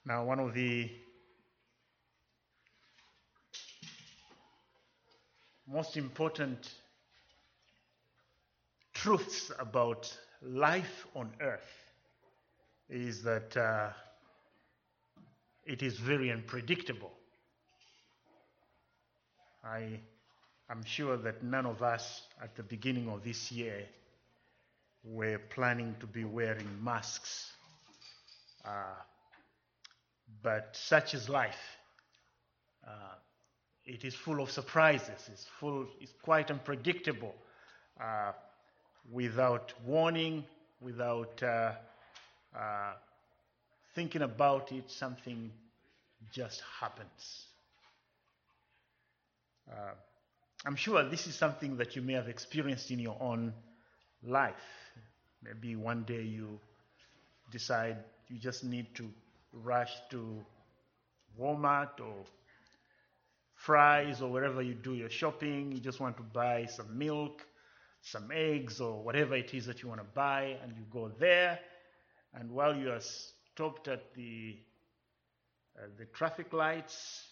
Now, one of the most important truths about life on earth is that it is very unpredictable. I'm sure that none of us at the beginning of this year were planning to be wearing masks. But such is life. It is full of surprises. It's quite unpredictable. Without warning, without thinking about it, something just happens. I'm sure this is something that you may have experienced in your own life. Maybe one day you decide you just need to rush to Walmart or Fry's or wherever you do your shopping. You just want to buy some milk, some eggs, or whatever it is that you want to buy, and you go there, and while you are stopped at the traffic lights,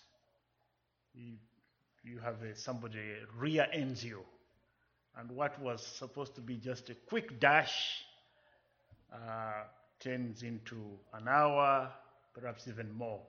you have somebody rear-ends you, and what was supposed to be just a quick dash turns into an hour, perhaps even more.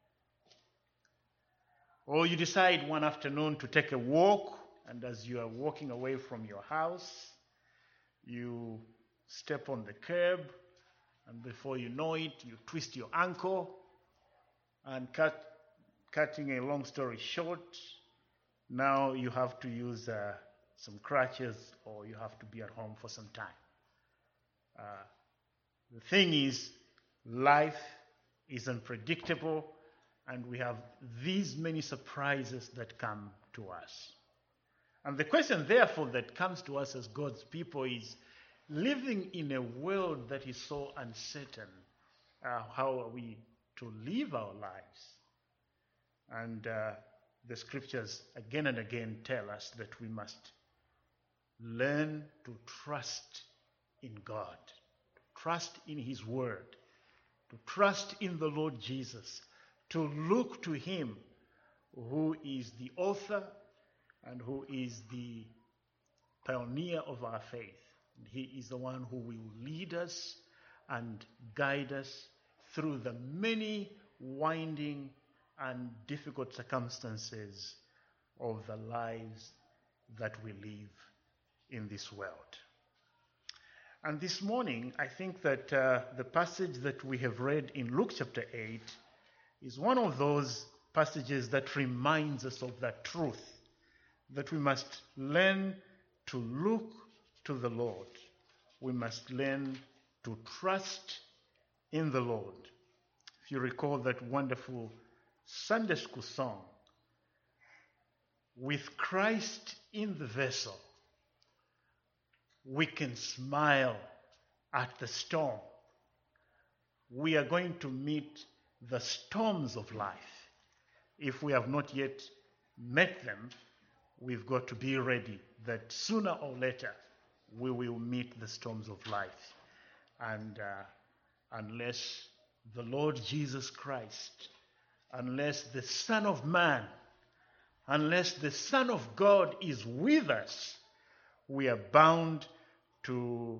Or you decide one afternoon to take a walk, and as you are walking away from your house, you step on the curb, and before you know it, you twist your ankle, and cutting a long story short, now you have to use some crutches, or you have to be at home for some time. The thing is, life is unpredictable, and we have these many surprises that come to us. And the question, therefore, that comes to us as God's people is, living in a world that is so uncertain, how are we to live our lives? And the scriptures again and again tell us that we must learn to trust in God, to trust in His Word, to trust in the Lord Jesus, to look to Him who is the author and who is the pioneer of our faith. And He is the one who will lead us and guide us through the many winding and difficult circumstances of the lives that we live in this world. And this morning, I think that the passage that we have read in Luke chapter 8 is one of those passages that reminds us of that truth, that we must learn to look to the Lord. We must learn to trust in the Lord. If you recall that wonderful Sunday school song, with Christ in the vessel, we can smile at the storm. We are going to meet the storms of life. If we have not yet met them, we've got to be ready that sooner or later we will meet the storms of life. And unless the Lord Jesus Christ, unless the Son of Man, unless the Son of God is with us, we are bound to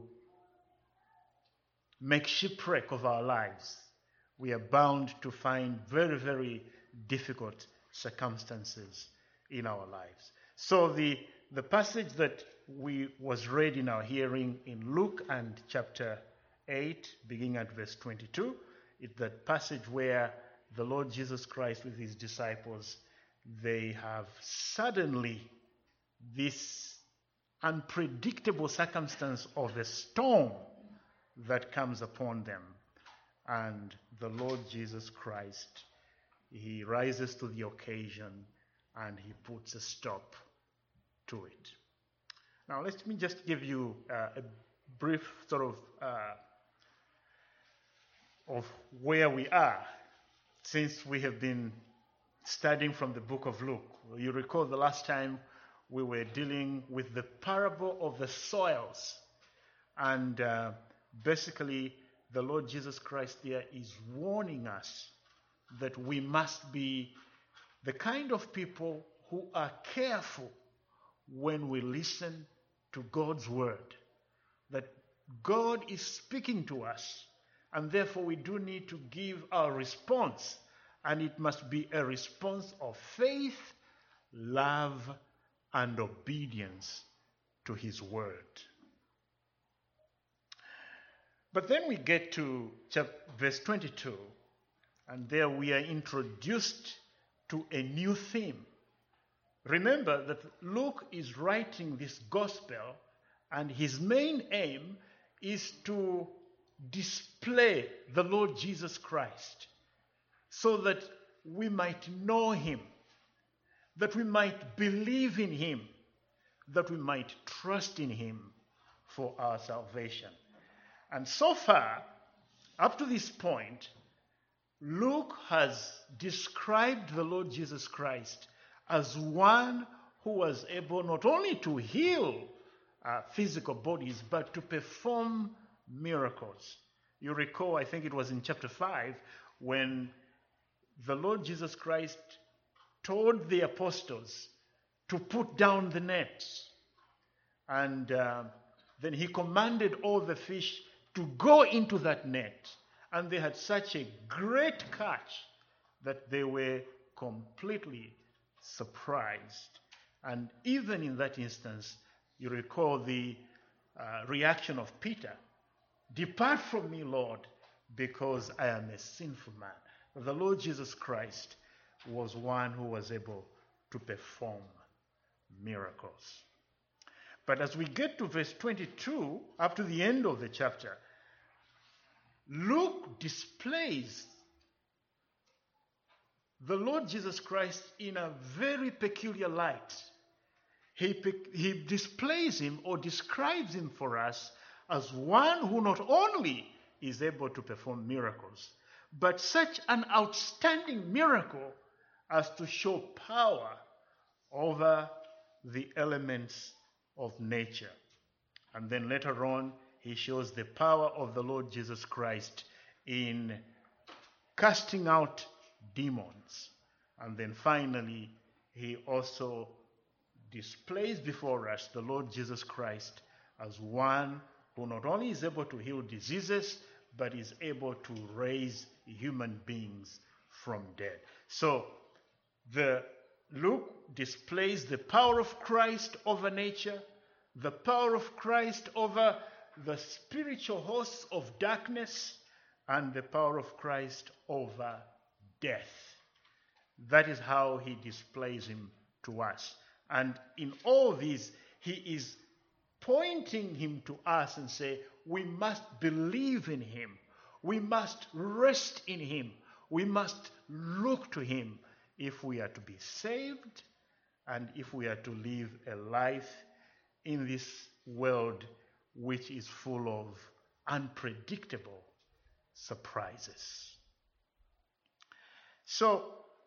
make shipwreck of our lives. We are bound to find very, very difficult circumstances in our lives. So the passage that was read in our hearing in Luke and chapter 8, beginning at verse 22, is that passage where the Lord Jesus Christ with His disciples, they have suddenly this unpredictable circumstance of a storm that comes upon them. And the Lord Jesus Christ, He rises to the occasion and He puts a stop to it. Now, let me just give you a brief sort of where we are since we have been studying from the book of Luke. You recall the last time we were dealing with the parable of the soils. And basically, the Lord Jesus Christ there is warning us that we must be the kind of people who are careful when we listen to God's word, that God is speaking to us, and therefore we do need to give our response, and it must be a response of faith, love, and obedience to his word. But then we get to verse 22, and there we are introduced to a new theme. Remember that Luke is writing this gospel, and his main aim is to display the Lord Jesus Christ so that we might know him, that we might believe in him, that we might trust in him for our salvation. And so far, up to this point, Luke has described the Lord Jesus Christ as one who was able not only to heal physical bodies, but to perform miracles. You recall, I think it was in chapter 5, when the Lord Jesus Christ told the apostles to put down the nets. And then he commanded all the fish to go into that net. And they had such a great catch that they were completely surprised. And even in that instance, you recall the reaction of Peter. "Depart from me, Lord, because I am a sinful man." The Lord Jesus Christ was one who was able to perform miracles. But as we get to verse 22, up to the end of the chapter, Luke displays the Lord Jesus Christ in a very peculiar light. He displays him or describes him for us as one who not only is able to perform miracles, but such an outstanding miracle as to show power over the elements of nature. And then later on, he shows the power of the Lord Jesus Christ in casting out demons. And then finally, he also displays before us the Lord Jesus Christ as one who not only is able to heal diseases, but is able to raise human beings from dead. So Luke displays the power of Christ over nature, the power of Christ over the spiritual hosts of darkness, and the power of Christ over death. That is how he displays him to us. And in all these, he is pointing him to us and say, we must believe in him. We must rest in him. We must look to him if we are to be saved and if we are to live a life in this world which is full of unpredictable surprises. So,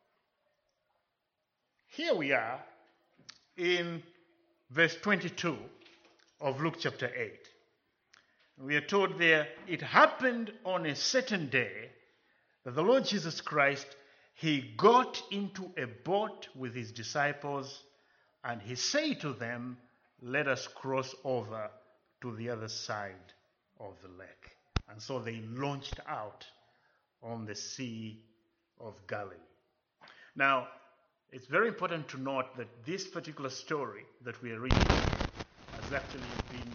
here we are in verse 22 of Luke chapter 8. We are told there, it happened on a certain day that the Lord Jesus Christ, he got into a boat with his disciples, and he said to them, let us cross over to the other side of the lake. And so they launched out on the Sea of Galilee. Now, it's very important to note that this particular story that we are reading has actually been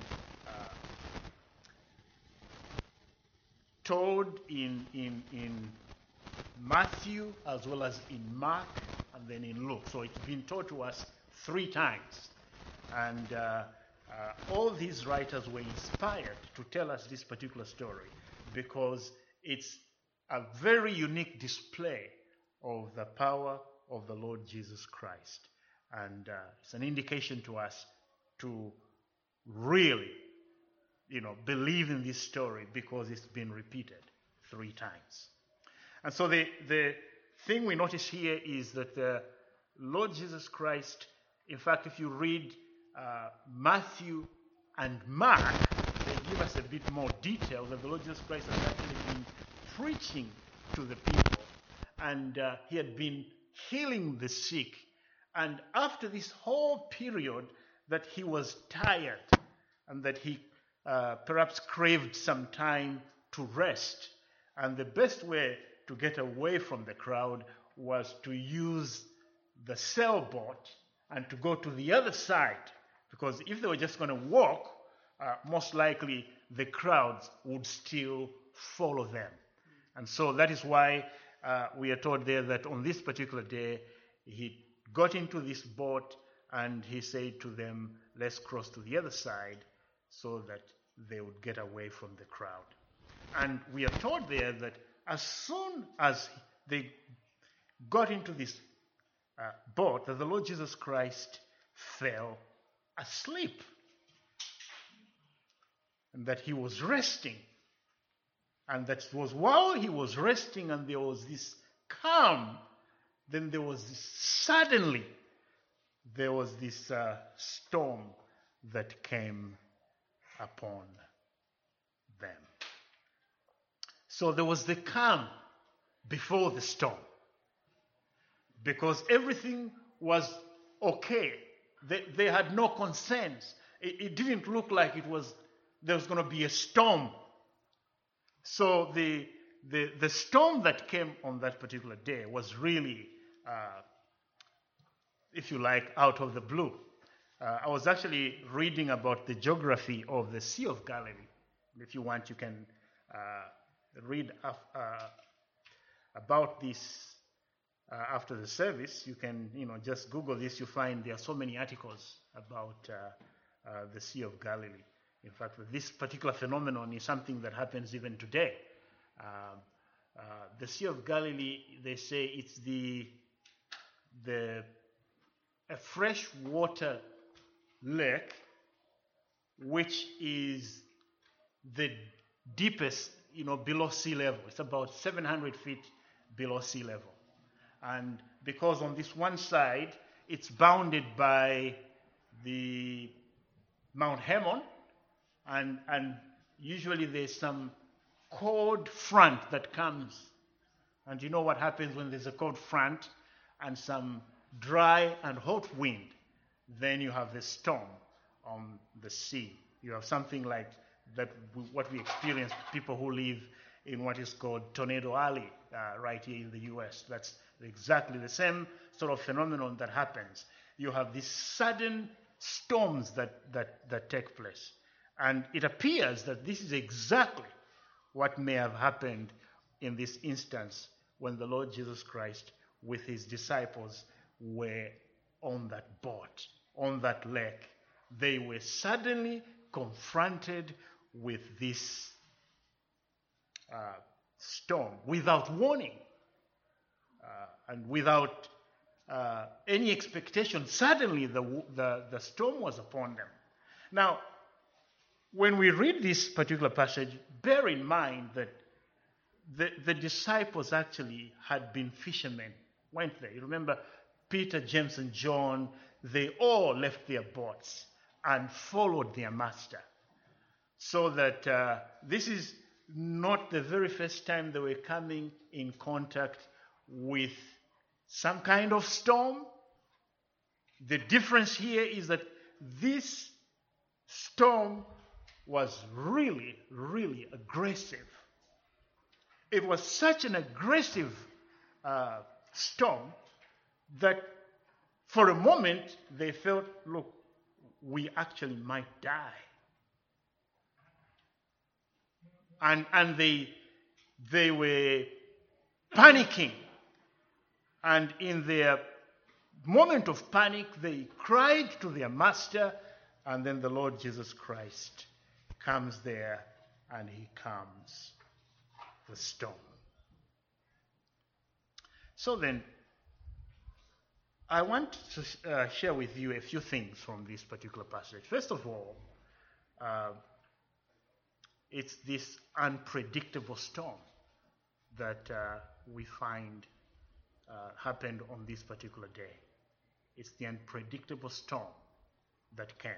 told in Matthew as well as in Mark and then in Luke. So it's been told to us 3 times. And all these writers were inspired to tell us this particular story because it's a very unique display of the power of the Lord Jesus Christ. And it's an indication to us to really, believe in this story because it's been repeated 3 times. And so the thing we notice here is that the Lord Jesus Christ, in fact, if you read Matthew and Mark, they give us a bit more detail that the Lord Jesus Christ has actually been preaching to the people. and he had been healing the sick. And after this whole period that he was tired and that he perhaps craved some time to rest, and the best way to get away from the crowd was to use the sailboat and to go to the other side, because if they were just going to walk, most likely the crowds would still follow them. And so that is why we are told there that on this particular day, he got into this boat and he said to them, let's cross to the other side so that they would get away from the crowd. And we are told there that as soon as they got into this boat, that the Lord Jesus Christ fell asleep and that he was resting. And that was while he was resting and there was this calm, then there was this, suddenly there was this storm that came upon them. So there was the calm before the storm, because everything was okay. They had no concerns. It didn't look like there was going to be a storm. So the storm that came on that particular day was really, if you like, out of the blue. I was actually reading about the geography of the Sea of Galilee. If you want, you can read about this after the service. You can, just Google this. You find there are so many articles about the Sea of Galilee. In fact, this particular phenomenon is something that happens even today. The Sea of Galilee, they say it's a freshwater lake, which is the deepest, below sea level. It's about 700 feet below sea level. And because on this one side, it's bounded by the Mount Hermon, and usually there's some cold front that comes. And you know what happens when there's a cold front and some dry and hot wind? Then you have the storm on the sea. You have something like that, what we experience, people who live in what is called Tornado Alley right here in the U.S. That's exactly the same sort of phenomenon that happens. You have these sudden storms that take place. And it appears that this is exactly what may have happened in this instance when the Lord Jesus Christ with his disciples were on that boat, on that lake. They were suddenly confronted with this storm without warning and without any expectation. Suddenly the storm was upon them. Now, when we read this particular passage, bear in mind that the disciples actually had been fishermen, weren't they? You remember Peter, James, and John, they all left their boats and followed their master. So that this is not the very first time they were coming in contact with some kind of storm. The difference here is that this storm was really, really aggressive. It was such an aggressive storm that for a moment they felt, look, we actually might die. And they were panicking. And in their moment of panic, they cried to their master, and then the Lord Jesus Christ comes there and he calms the storm. So then, I want to share with you a few things from this particular passage. First of all, it's this unpredictable storm that we find happened on this particular day. It's the unpredictable storm that came.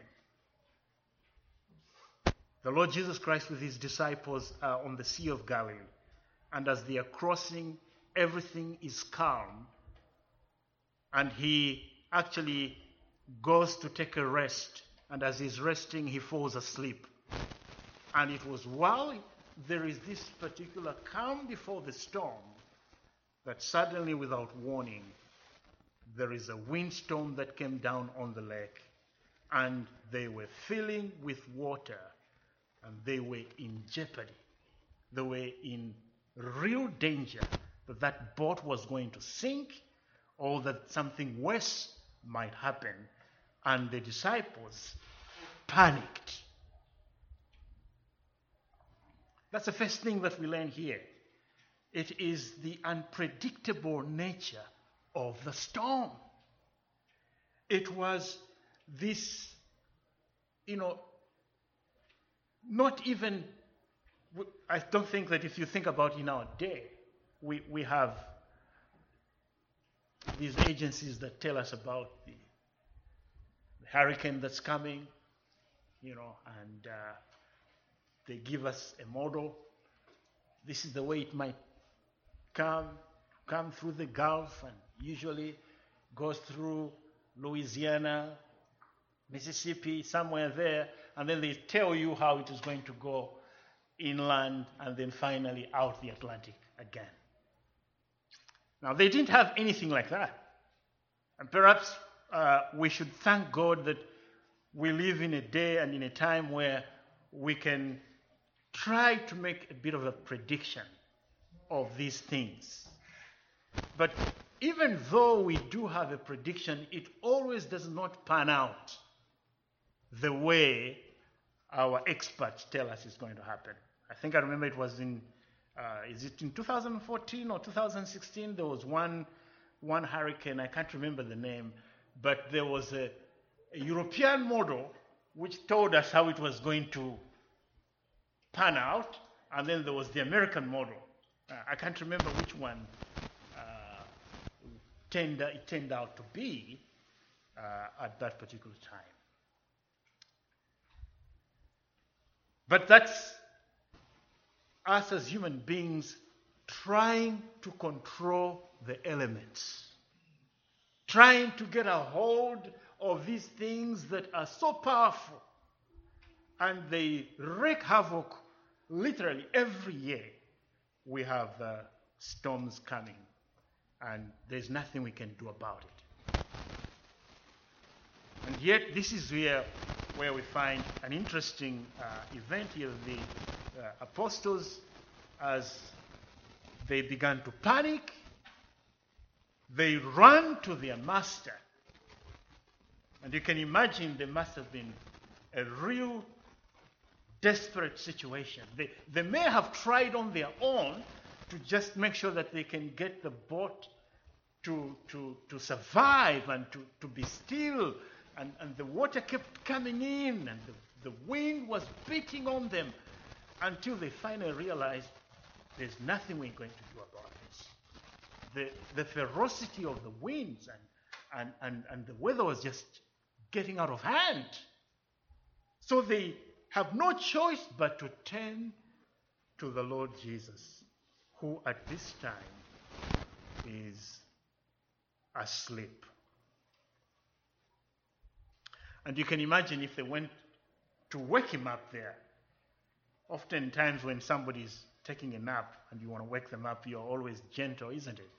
The Lord Jesus Christ with his disciples are on the Sea of Galilee, and as they are crossing, everything is calm, and he actually goes to take a rest, and as he's resting, he falls asleep. And it was while there is this particular calm before the storm that suddenly, without warning, there is a windstorm that came down on the lake, and they were filling with water, and they were in jeopardy. They were in real danger that that boat was going to sink or that something worse might happen. And the disciples panicked. That's the first thing that we learn here. It is the unpredictable nature of the storm. It was this, not even, I don't think that if you think about in our day, we have these agencies that tell us about the hurricane that's coming, and they give us a model. This is the way it might come through the Gulf, and usually goes through Louisiana, Mississippi, somewhere there, and then they tell you how it is going to go inland and then finally out the Atlantic again. Now, they didn't have anything like that. And perhaps we should thank God that we live in a day and in a time where we can try to make a bit of a prediction of these things. But even though we do have a prediction, it always does not pan out the way our experts tell us it's going to happen. I think I remember it was in 2014 or 2016? There was one hurricane, I can't remember the name, but there was a European model which told us how it was going to pan out, and then there was the American model. I can't remember which one it turned out to be at that particular time. But that's us as human beings trying to control the elements, trying to get a hold of these things that are so powerful, and they wreak havoc literally every year. We have storms coming, and there's nothing we can do about it. And yet, this is where we find an interesting event here. The apostles, as they began to panic, they ran to their master. And you can imagine there must have been a real desperate situation. They may have tried on their own to just make sure that they can get the boat to survive and to be still. And the water kept coming in, and the wind was beating on them until they finally realized there's nothing we're going to do about this. The ferocity of the winds and the weather was just getting out of hand. So they have no choice but to turn to the Lord Jesus, who at this time is asleep. And you can imagine if they went to wake him up there. Oftentimes when somebody's taking a nap and you want to wake them up, you're always gentle, isn't it?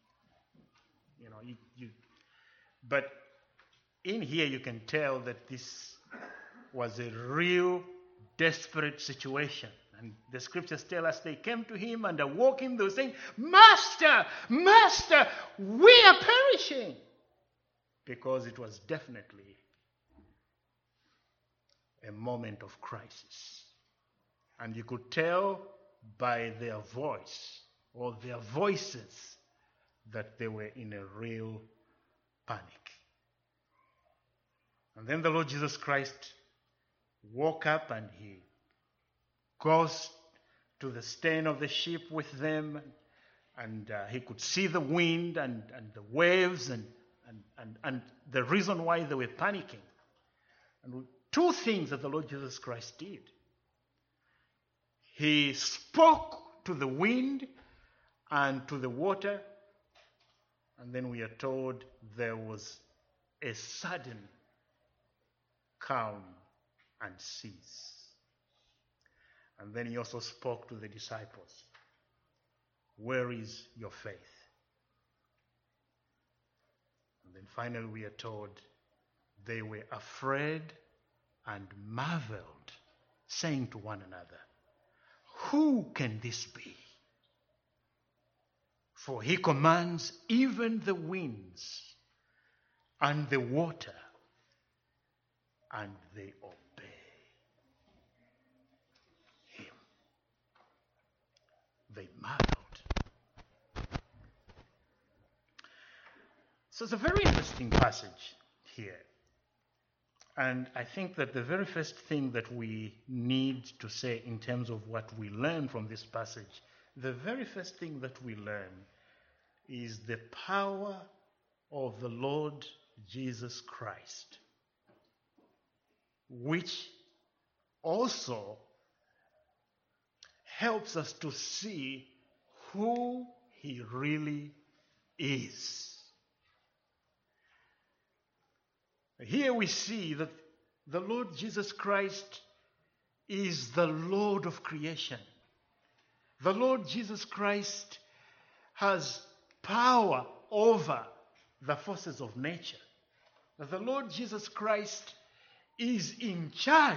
But in here you can tell that this was a real desperate situation. And the scriptures tell us they came to him and awoke him. They were saying, Master, Master, we are perishing. Because it was definitely a moment of crisis. And you could tell by their voice or their voices that they were in a real panic. And then the Lord Jesus Christ woke up and he goes to the stern of the ship with them, and he could see the wind and the waves and the reason why they were panicking. And two things that the Lord Jesus Christ did. He spoke to the wind and to the water. And then we are told there was a sudden calm and cease. And then he also spoke to the disciples. Where is your faith? And then finally we are told they were afraid and marveled, saying to one another, who can this be? For he commands even the winds and the water, and they obey him. They marveled. So it's a very interesting passage here. And I think that the very first thing that we need to say in terms of what we learn from this passage, the very first thing that we learn is the power of the Lord Jesus Christ, which also helps us to see who he really is. Here we see that the Lord Jesus Christ is the Lord of creation. The Lord Jesus Christ has power over the forces of nature. The Lord Jesus Christ is in charge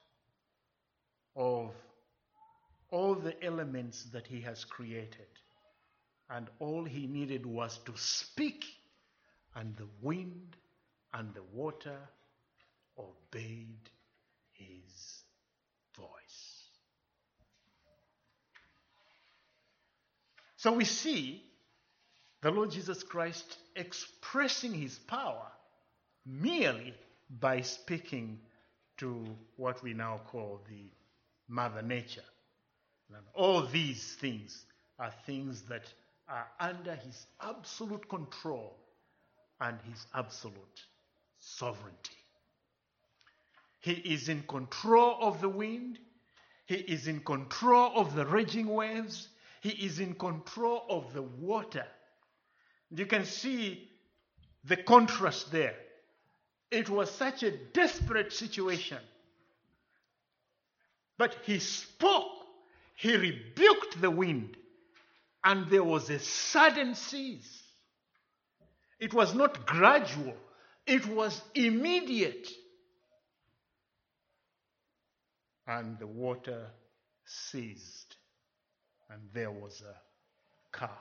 of all the elements that he has created. And all he needed was to speak, and the wind and the water obeyed his voice. So we see the Lord Jesus Christ expressing his power merely by speaking to what we now call the Mother Nature. And all these things are things that are under his absolute control and his absolute sovereignty. He is in control of the wind. He is in control of the raging waves. He is in control of the water. You can see the contrast there. It was such a desperate situation. But he spoke. He rebuked the wind. And there was a sudden cease. It was not gradual. It was immediate. And the water ceased. And there was a calm.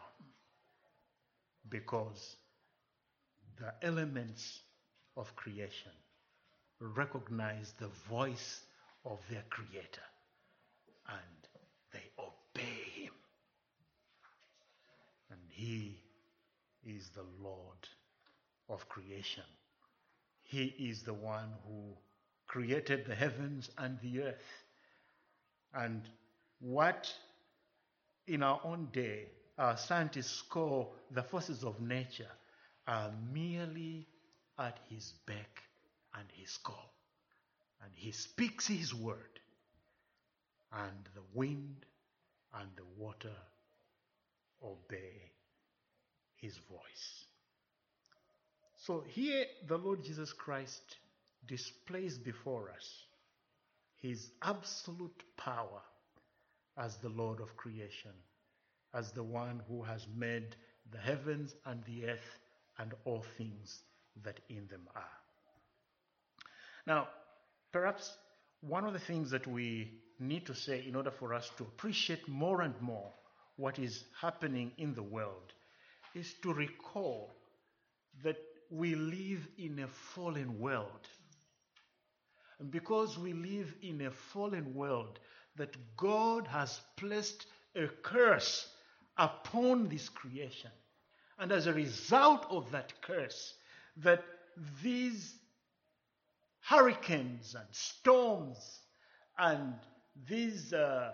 Because the elements of creation recognize the voice of their Creator. And they obey him. And he is the Lord of creation. He is the one who created the heavens and the earth. And what in our own day our scientists call the forces of nature are merely at his beck and his call. And he speaks his word, and the wind and the water obey his voice. So here the Lord Jesus Christ displays before us his absolute power as the Lord of creation, as the one who has made the heavens and the earth and all things that in them are. Now, perhaps one of the things that we need to say in order for us to appreciate more and more what is happening in the world is to recall that we live in a fallen world. And because we live in a fallen world, that God has placed a curse upon this creation. And as a result of that curse, that these hurricanes and storms and these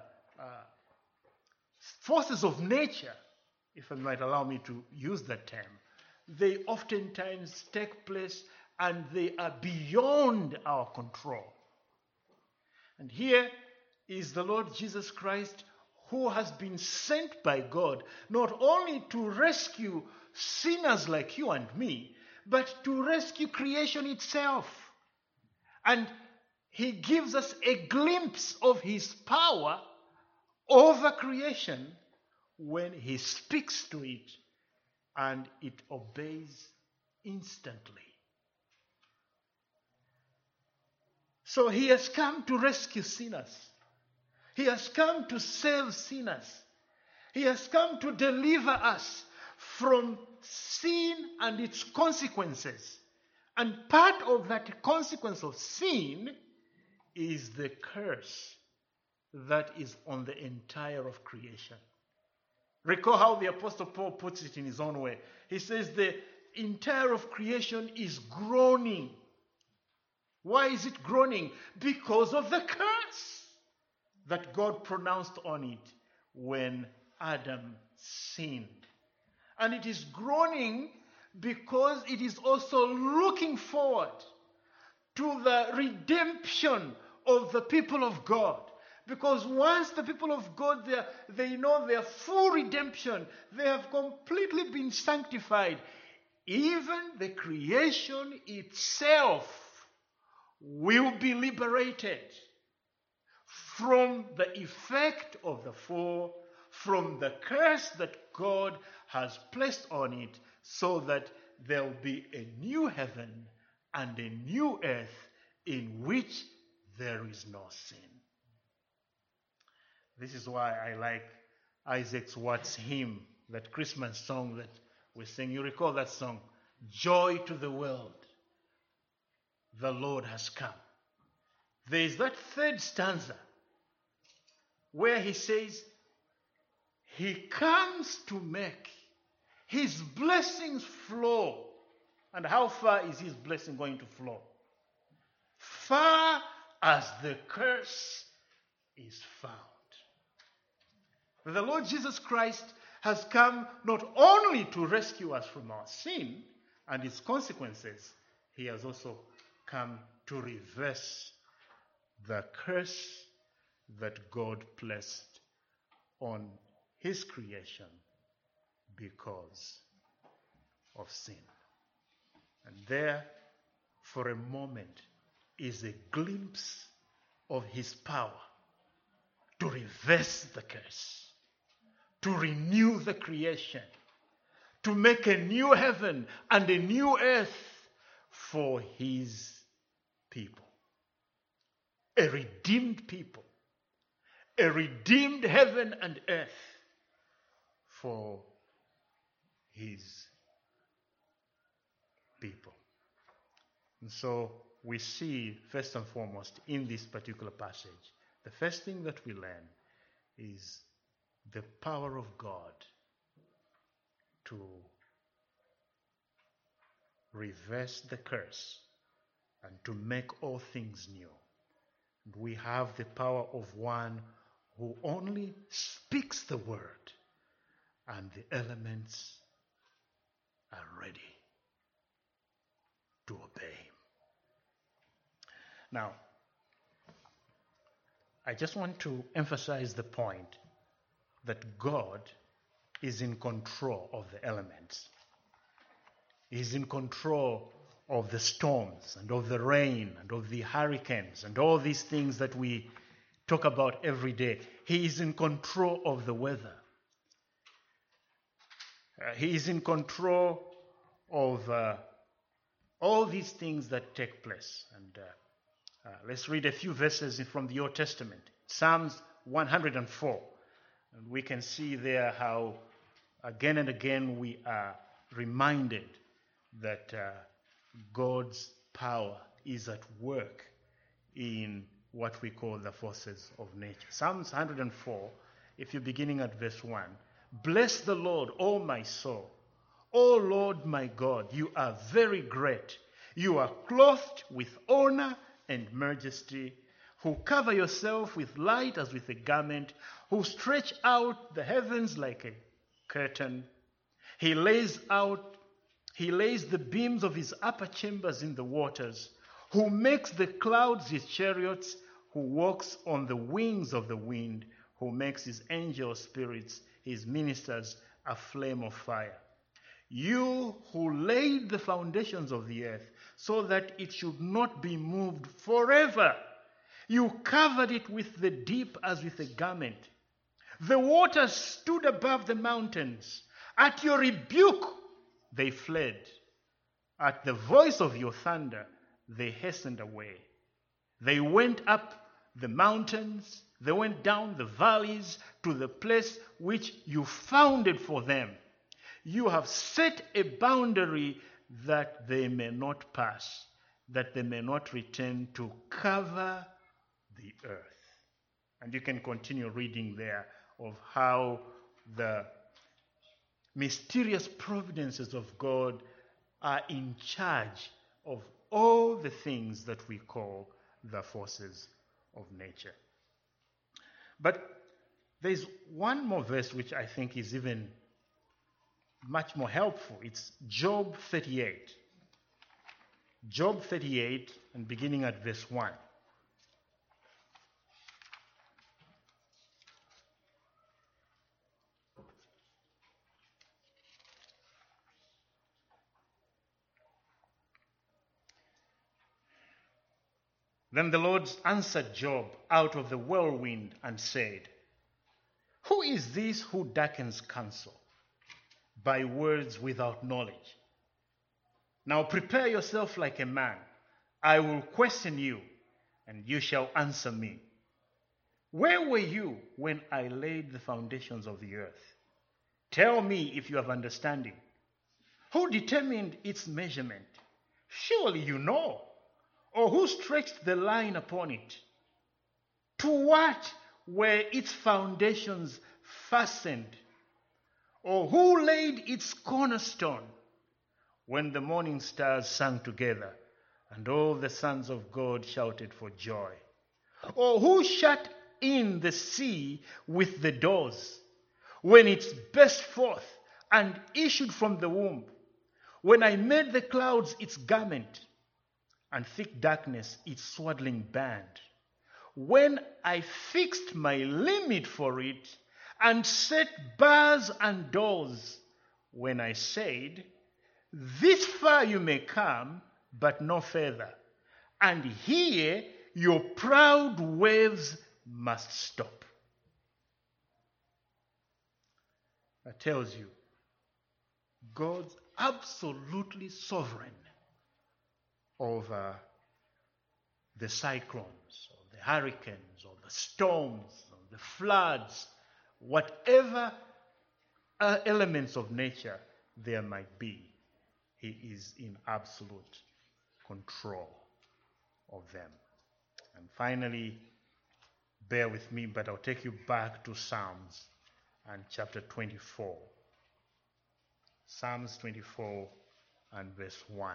forces of nature, if I might allow me to use that term, they oftentimes take place and they are beyond our control. And here is the Lord Jesus Christ who has been sent by God not only to rescue sinners like you and me, but to rescue creation itself. And he gives us a glimpse of his power over creation when he speaks to it and it obeys instantly. So he has come to rescue sinners. He has come to save sinners. He has come to deliver us from sin and its consequences. And part of that consequence of sin is the curse that is on the entire of creation. Recall how the Apostle Paul puts it in his own way. He says the entire of creation is groaning. Why is it groaning? Because of the curse that God pronounced on it when Adam sinned. And it is groaning because it is also looking forward to the redemption of the people of God. Because once the people of God, they know their full redemption, they have completely been sanctified. Even the creation itself will be liberated from the effect of the fall, from the curse that God has placed on it, so that there will be a new heaven and a new earth in which there is no sin. This is why I like Isaac Watts' hymn, that Christmas song that we sing. You recall that song? Joy to the world, the Lord has come. There is that third stanza where he says, he comes to make his blessings flow. And how far is his blessing going to flow? Far as the curse is found. The Lord Jesus Christ has come not only to rescue us from our sin and its consequences, he has also come to reverse the curse that God placed on his creation because of sin. And there, for a moment, is a glimpse of his power to reverse the curse, to renew the creation, to make a new heaven and a new earth for his people. A redeemed people. A redeemed heaven and earth for his people. And so we see, first and foremost, in this particular passage, the first thing that we learn is the power of God to reverse the curse and to make all things new. And we have the power of one who only speaks the word and the elements are ready to obey him. Now, I just want to emphasize the point that God is in control of the elements. He's in control of the storms and of the rain and of the hurricanes and all these things that we talk about every day. He is in control of the weather. He is in control of all these things that take place. And let's read a few verses from the Old Testament. Psalms 104. And we can see there how again and again we are reminded that God's power is at work in what we call the forces of nature. Psalms 104, if you're beginning at verse 1. Bless the Lord, O my soul. O Lord my God, you are very great. You are clothed with honor and majesty, who cover yourself with light as with a garment, who stretch out the heavens like a curtain. He lays the beams of his upper chambers in the waters, who makes the clouds his chariots, who walks on the wings of the wind, who makes his angel spirits, his ministers, a flame of fire. You who laid the foundations of the earth so that it should not be moved forever. You covered it with the deep as with a garment. The waters stood above the mountains. At your rebuke, they fled. At the voice of your thunder, they hastened away. They went up the mountains, they went down the valleys to the place which you founded for them. You have set a boundary that they may not pass, that they may not return to cover the earth. And you can continue reading there of how the mysterious providences of God are in charge of all the things that we call the forces of nature. But there's one more verse which I think is even much more helpful. It's Job 38. Job 38, and beginning at verse 1. Then the Lord answered Job out of the whirlwind and said, Who is this who darkens counsel by words without knowledge? Now prepare yourself like a man. I will question you, and you shall answer me. Where were you when I laid the foundations of the earth? Tell me if you have understanding. Who determined its measurement? Surely you know. Or who stretched the line upon it? To what were its foundations fastened? Or who laid its cornerstone? When the morning stars sang together, and all the sons of God shouted for joy. Or who shut in the sea with the doors, when it burst forth and issued from the womb? When I made the clouds its garment, and thick darkness its swaddling band. When I fixed my limit for it, and set bars and doors, when I said, This far you may come, but no further, and here your proud waves must stop. That tells you God's absolutely sovereign over the cyclones, or the hurricanes, or the storms, or the floods, whatever elements of nature there might be, he is in absolute control of them. And finally, bear with me, but I'll take you back to Psalms and chapter 24. Psalms 24 and verse 1.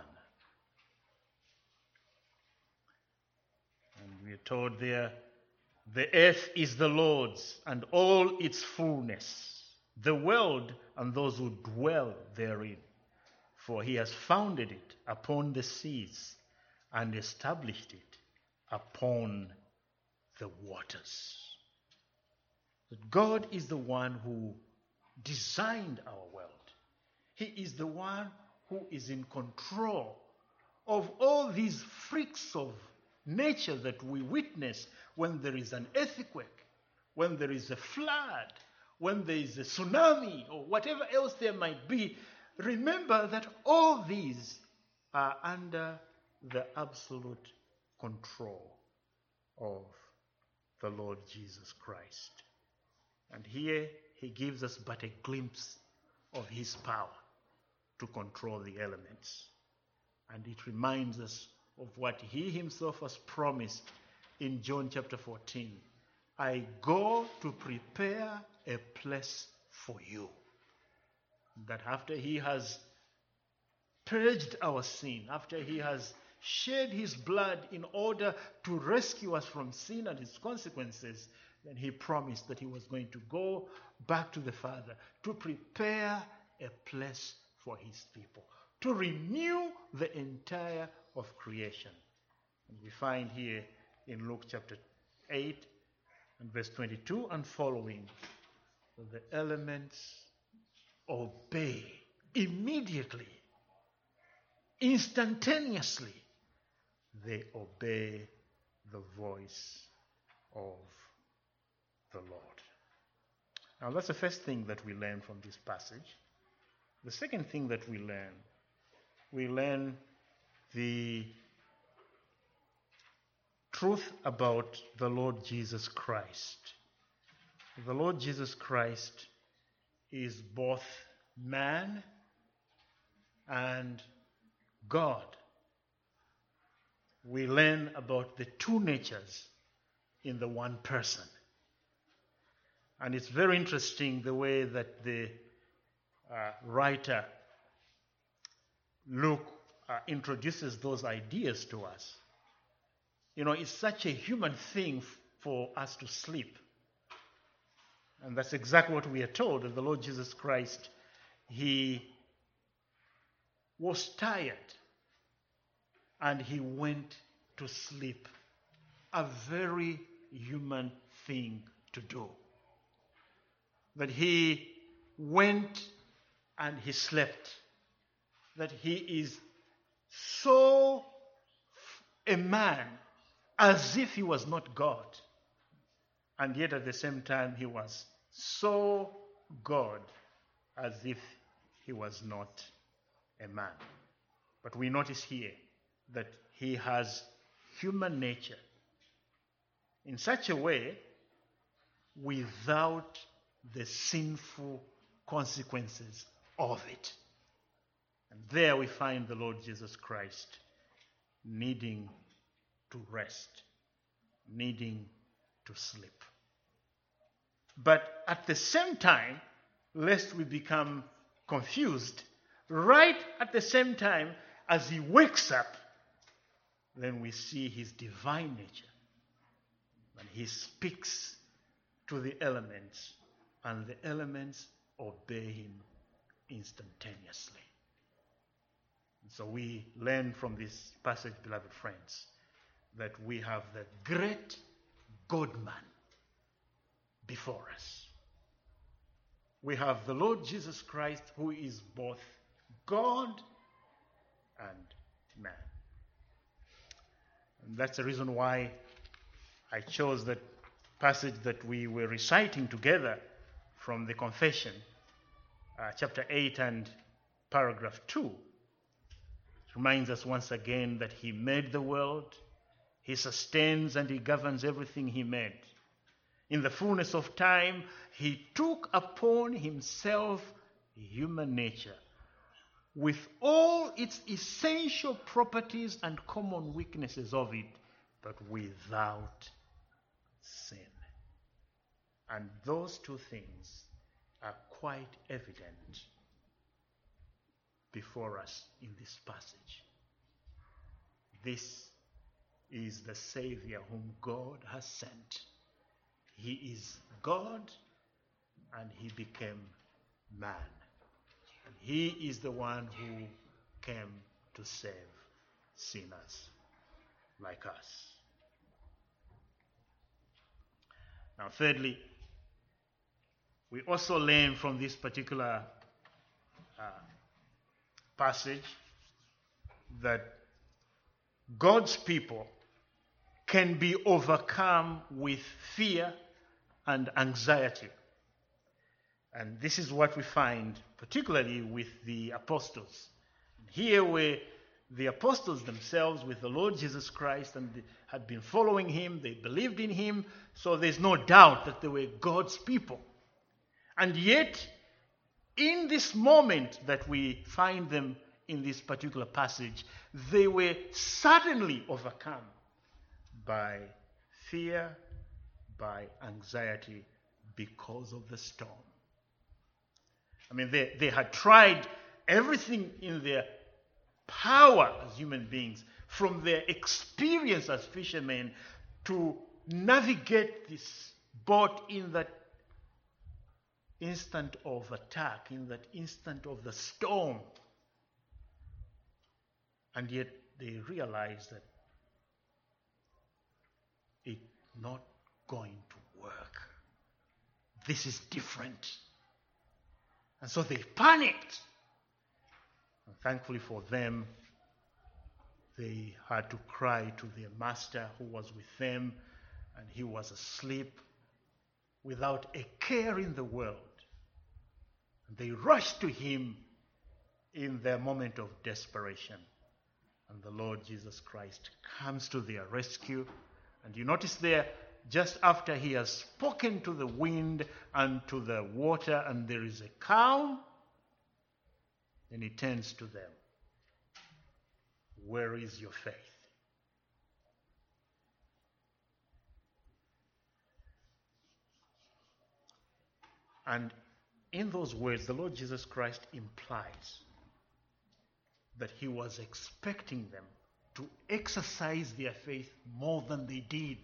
And we are told there, the earth is the Lord's and all its fullness, the world and those who dwell therein. For he has founded it upon the seas and established it upon the waters. That God is the one who designed our world. He is the one who is in control of all these freaks of nature that we witness when there is an earthquake, when there is a flood, when there is a tsunami, or whatever else there might be. Remember that all these are under the absolute control of the Lord Jesus Christ. And here he gives us but a glimpse of his power to control the elements. And it reminds us of what he himself has promised in John chapter 14. I go to prepare a place for you. That after he has purged our sin, after he has shed his blood in order to rescue us from sin and its consequences, then he promised that he was going to go back to the Father to prepare a place for his people, to renew the entire of creation. And we find here in Luke chapter 8 And verse 22 and following, the elements obey immediately, instantaneously. They obey the voice of the Lord. Now that's the first thing that we learn from this passage. The second thing that we learn the truth about the Lord Jesus Christ. The Lord Jesus Christ is both man and God. We learn about the two natures in the one person. And it's very interesting the way that the writer Luke introduces those ideas to us. You know, it's such a human thing for us to sleep. And that's exactly what we are told of the Lord Jesus Christ. He was tired and he went to sleep. A very human thing to do. That he went and he slept. That he is so a man as if he was not God. And yet at the same time he was so God as if he was not a man. But we notice here that he has human nature in such a way without the sinful consequences of it. And there we find the Lord Jesus Christ needing to rest, needing to sleep. But at the same time, lest we become confused, right at the same time as he wakes up, then we see his divine nature. And he speaks to the elements, and the elements obey him instantaneously. And so we learn from this passage, beloved friends, that we have the great God-man before us. We have the Lord Jesus Christ, who is both God and man. And that's the reason why I chose that passage that we were reciting together from the Confession, chapter 8 and paragraph 2. It reminds us once again that he made the world, he sustains and he governs everything he made. In the fullness of time, he took upon himself human nature with all its essential properties and common weaknesses of it, but without sin. And those two things are quite evident before us in this passage. This is the Savior whom God has sent. He is God and he became man. And he is the one who came to save sinners like us. Now, thirdly, we also learn from this particular passage that God's people can be overcome with fear and anxiety. And this is what we find particularly with the apostles. Here were the apostles themselves with the Lord Jesus Christ, and they had been following him, they believed in him, so there's no doubt that they were God's people. And yet, in this moment that we find them in this particular passage, they were suddenly overcome by fear, by anxiety, because of the storm. I mean, they had tried everything in their power as human beings, from their experience as fishermen, to navigate this boat in that instant of attack, in that instant of the storm. And yet they realized that it's not going to work. work. This is different. And so they panicked. And thankfully for them, they had to cry to their master who was with them, and he was asleep without a care in the world. And they rushed to him in their moment of desperation. And the Lord Jesus Christ comes to their rescue. And you notice there, just after he has spoken to the wind and to the water, and there is a calm, then he turns to them. Where is your faith? And in those words, the Lord Jesus Christ implies that he was expecting them to exercise their faith more than they did.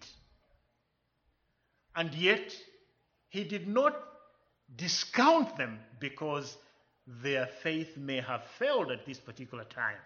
And yet, he did not discount them because their faith may have failed at this particular time.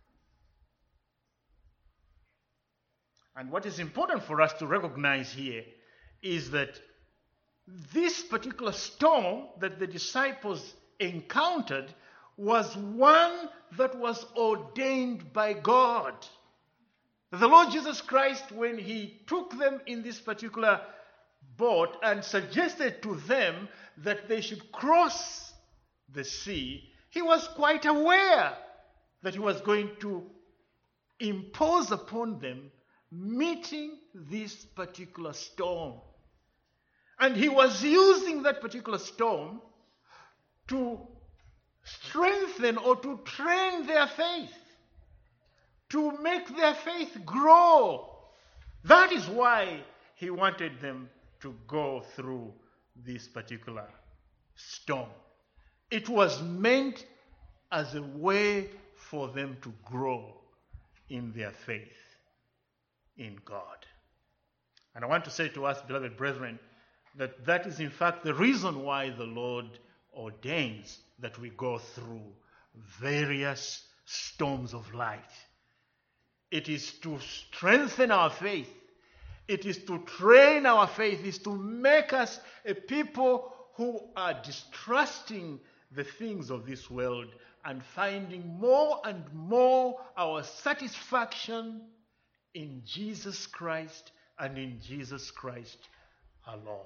And what is important for us to recognize here is that this particular storm that the disciples encountered was one that was ordained by God. The Lord Jesus Christ, when he took them in this particular boat and suggested to them that they should cross the sea, he was quite aware that he was going to impose upon them meeting this particular storm. And he was using that particular storm to strengthen or to train their faith, to make their faith grow. That is why he wanted them to go through this particular storm. It was meant as a way for them to grow in their faith in God. And I want to say to us, beloved brethren, that that is in fact the reason why the Lord ordains that we go through various storms of life. It is to strengthen our faith. It is to train our faith. It is to make us a people who are distrusting the things of this world and finding more and more our satisfaction in Jesus Christ and in Jesus Christ alone.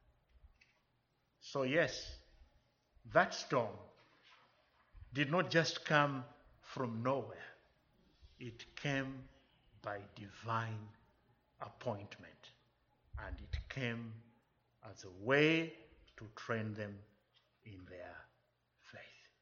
So yes, that storm did not just come from nowhere. It came by divine appointment, and it came as a way to train them in their faith.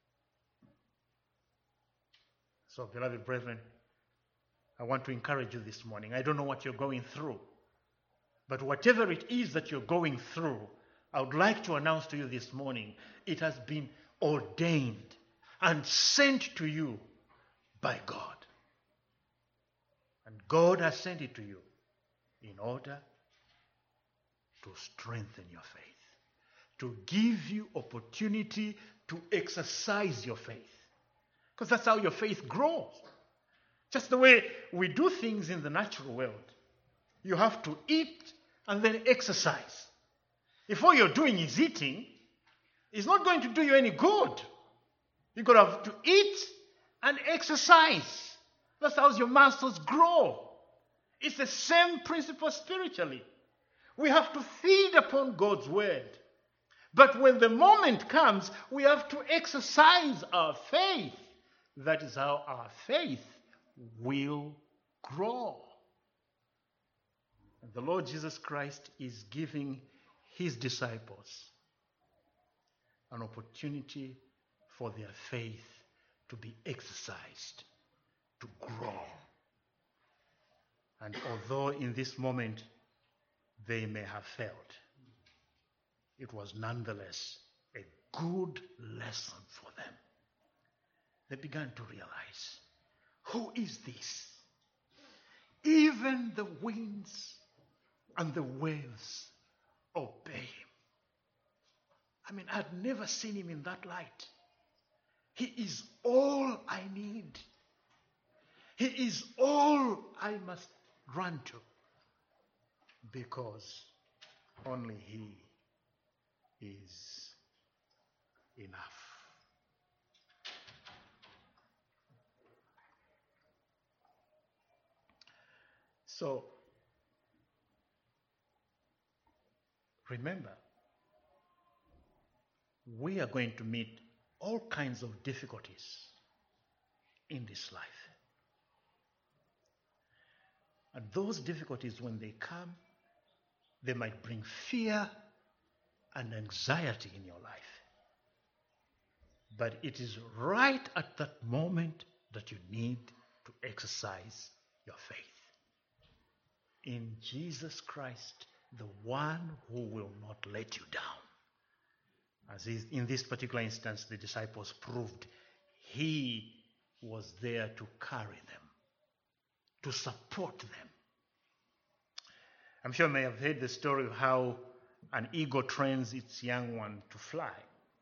So, beloved brethren, I want to encourage you this morning. I don't know what you're going through, but whatever it is that you're going through, I would like to announce to you this morning, it has been ordained and sent to you by God. And God has sent it to you in order to strengthen your faith, to give you opportunity to exercise your faith. Because that's how your faith grows. Just the way we do things in the natural world. You have to eat and then exercise. If all you're doing is eating, it's not going to do you any good. You've got to have to eat and exercise. That's how your muscles grow. It's the same principle spiritually. We have to feed upon God's word. But when the moment comes, we have to exercise our faith. That is how our faith will grow. And the Lord Jesus Christ is giving his disciples an opportunity for their faith to be exercised, to grow. And although in this moment they may have failed, it was nonetheless a good lesson for them. They began to realize, who is this? Even the winds and the waves obey him. I mean, I'd never seen him in that light. He is all I need. He is all I must run to, because Only He is enough. So, remember, we are going to meet all kinds of difficulties in this life. And those difficulties, when they come, they might bring fear and anxiety in your life. But it is right at that moment that you need to exercise your faith in Jesus Christ, the one who will not let you down. As in this particular instance, the disciples proved He was there to carry them, to support them. I'm sure you may have heard the story of how an eagle trains its young one to fly.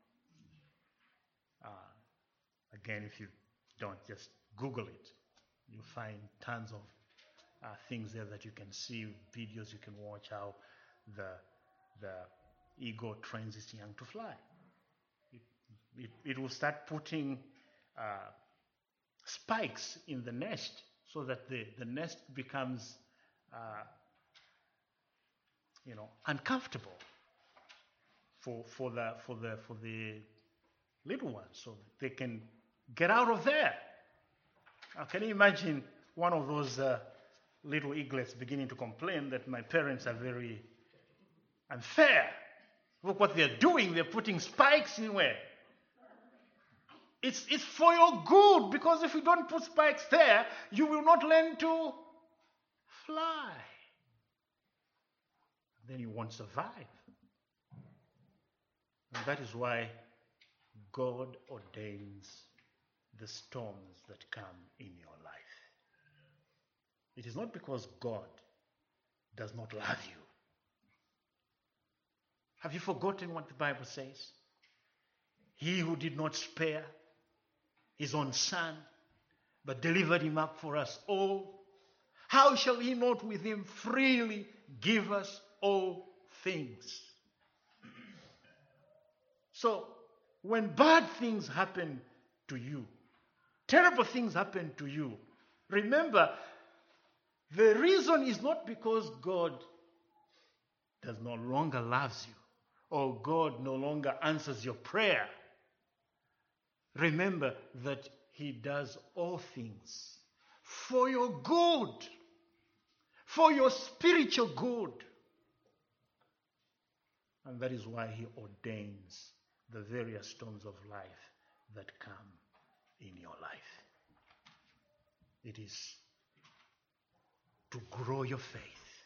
Again, if you don't, just Google it. You'll find tons of things there that you can see, videos you can watch how the eagle trains its young to fly. It will start putting spikes in the nest so that the nest becomes uncomfortable for the little ones, so that they can get out of there. Now, can you imagine one of those little eaglets beginning to complain that my parents are very unfair? Look what they're doing. They're putting spikes anywhere. It's for your good, because if you don't put spikes there, you will not learn to fly. Then you won't survive. And that is why God ordains the storms that come in your life. It is not because God does not love you. Have you forgotten what the Bible says? He who did not spare his own Son, but delivered him up for us all, how shall he not with him freely give us all things? So, when bad things happen to you, terrible things happen to you, remember, the reason is not because God does no longer loves you, or God no longer answers your prayer. Remember that He does all things for your good, for your spiritual good. And that is why He ordains the various storms of life that come in your life. It is to grow your faith.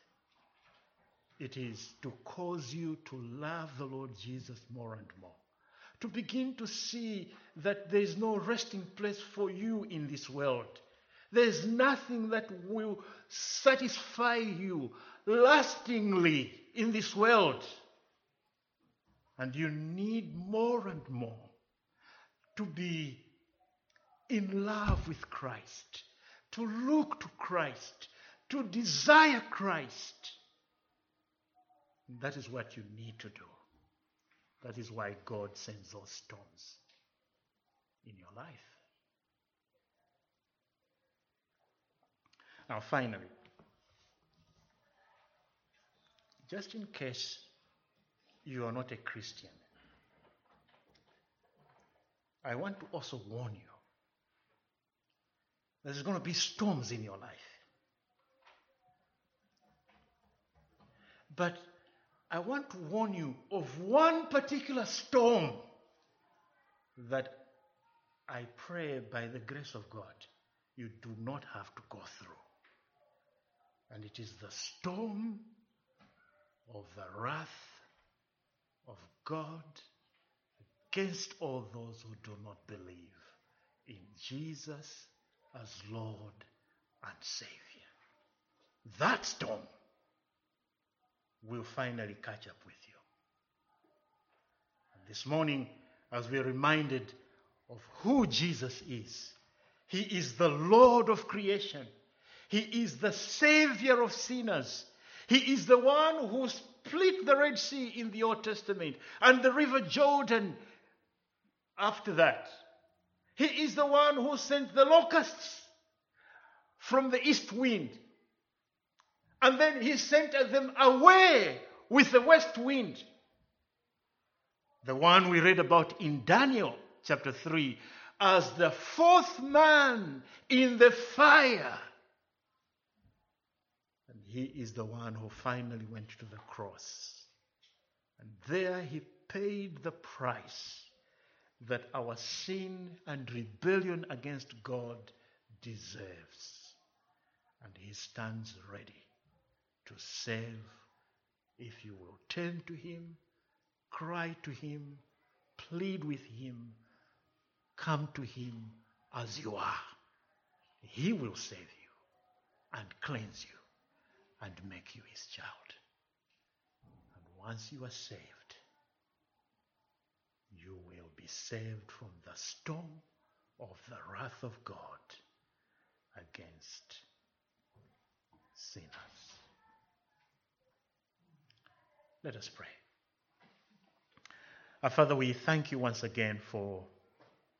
It is to cause you to love the Lord Jesus more and more. To begin to see that there is no resting place for you in this world. There is nothing that will satisfy you lastingly in this world. And you need more and more to be in love with Christ, to look to Christ, to desire Christ. And that is what you need to do. That is why God sends those storms in your life. Now, finally, just in case you are not a Christian, I want to also warn you. There's going to be storms in your life. But I want to warn you of one particular storm that I pray by the grace of God you do not have to go through. And it is the storm of the wrath of God against all those who do not believe in Jesus as Lord and Savior. That storm will finally catch up with you. And this morning, as we're reminded of who Jesus is, He is the Lord of creation. He is the Savior of sinners. He is the one who split the Red Sea in the Old Testament and the River Jordan after that. He is the one who sent the locusts from the east wind. And then he sent them away with the west wind. The one we read about in Daniel chapter 3 as the fourth man in the fire. And he is the one who finally went to the cross. And there he paid the price that our sin and rebellion against God deserves. And he stands ready to save if you will turn to him, cry to him, plead with him, come to him as you are. He will save you and cleanse you and make you his child. And once you are saved, you will be saved from the storm of the wrath of God against sinners. Let us pray. Our Father, we thank you once again for